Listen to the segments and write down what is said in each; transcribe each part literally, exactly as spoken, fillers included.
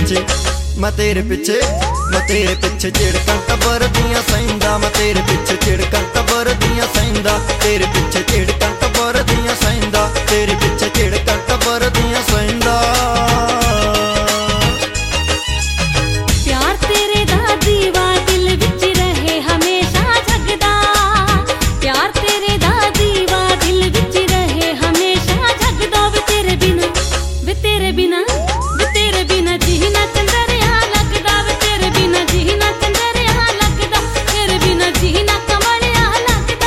पिछे मैं तेरे पिछे मैं तेरे पिछे झिड़कां टब्बर दियां सहिंदा मैं तेरे पिछे झिड़कां टब्बर दियां सहिंदा तेरे पिछे झिड़कां टब्बर दियां सहिंदा तेरे पिछे झिड़कां टब्बर दियां सहिंदा। प्यार तेरे दा दीवा दिल विच रहे हमेशा जगदा प्यार तेरे दा दीवा दिल विच रहे हमेशा जगदा वे तेरे बिना वे तेरे बिना वे तेरे बिना जीना चंदरिया लगदा वे तेरे बिना जीना चंदरिया लगदा तेरे बिना जीना कमलिया लगदा।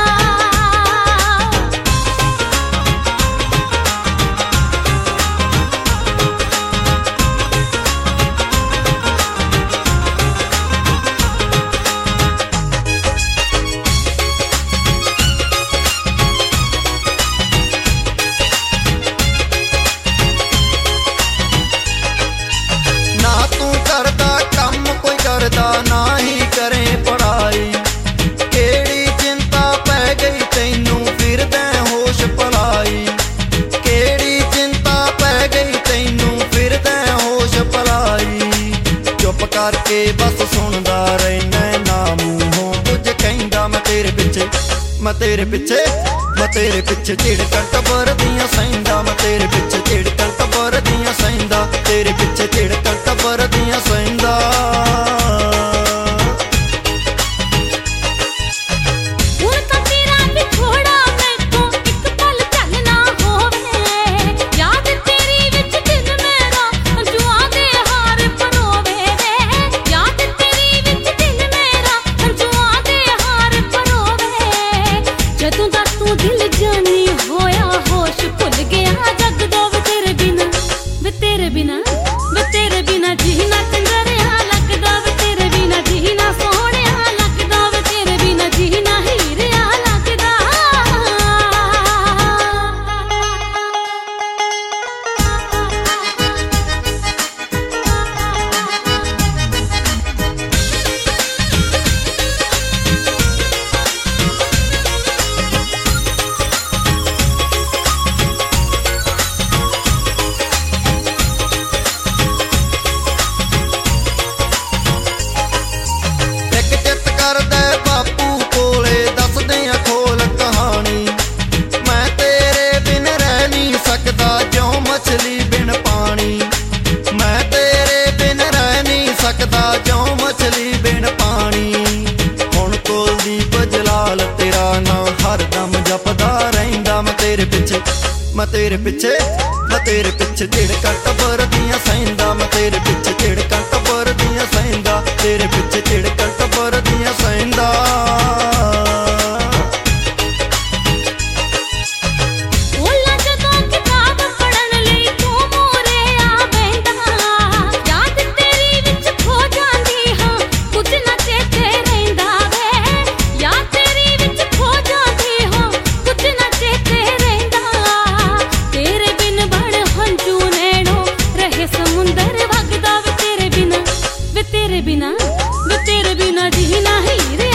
करदा ना ही करे पढ़ाई केड़ी चिंता पै गई तैनू फिरदे होश भलाई केड़ी चिंता पै गई तैनू फिरदे होश भलाई चुप करके बस सुनदा रहना ना मूहों कुछ कहंदा मैं तेरे पिछे मैं तेरे पिछे मैं तेरे पिछे झिड़कां टब्बर दियां सहिंदा मैं तेरे पिछे झिड़कां टब्बर दियां सहिंदा तेरे पिछे झिड़कां टब्बर दियां सहिंदा। तेरे बिना वे तेरे बिना जीना चंदरिया लगदा वे तेरे बिना जीना सोहणिया लगदा वे तेरे बिना जीना हीरिया लगदा। तेरा नाम हरदम जपदा रहिंदा मैं तेरे पिछे मैं तेरे पिछे मैं तेरे पिछे झिड़कां टब्बर दियां सहिंदा मैं तेरे पिछे झिड़कां टब्बर दियां सहिंदा तेरे पिछे झिड़कां टब्बर दियां सहिंदा। तेरे बिना वे तेरे बिना जीना हीरे